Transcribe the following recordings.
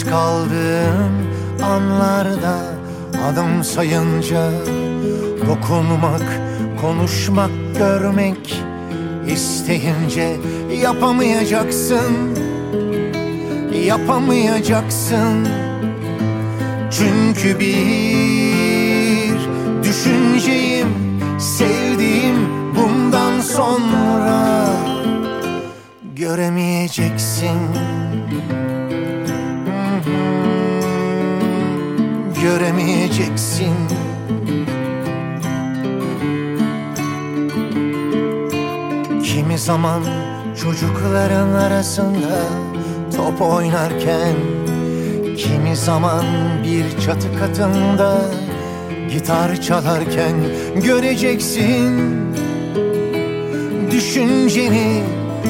kaldığım anlarda, adım sayınca dokunmak, konuşmak, görmek isteyince yapamayacaksın, yapamayacaksın. Çünkü bir düşünceyim, sevdiğim bundan sonra göremeyeceksin. Göremeyeceksin. Kimi zaman çocukların arasında top oynarken, kimi zaman bir çatı katında gitar çalarken göreceksin düşünceni.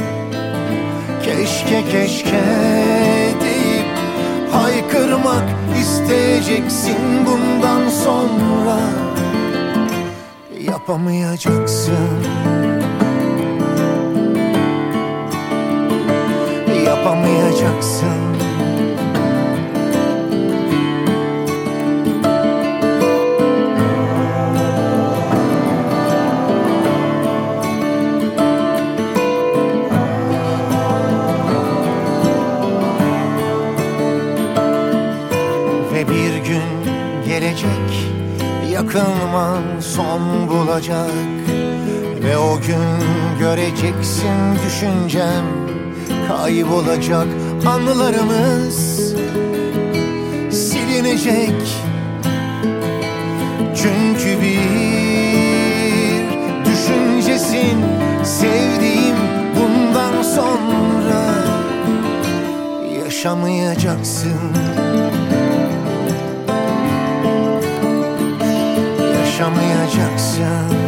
Keşke keşke deyip haykırmak isteyeceksin bundan sonra. Yapamayacaksın, yapamayacaksın. Ve bir gün gelecek, yakınman son bulacak. Ve o gün göreceksin düşüncem kaybolacak. Anılarımız silinecek. Çünkü bir düşüncesin, sevdiğim bundan sonra yaşamayacaksın. Yaşamayacaksın.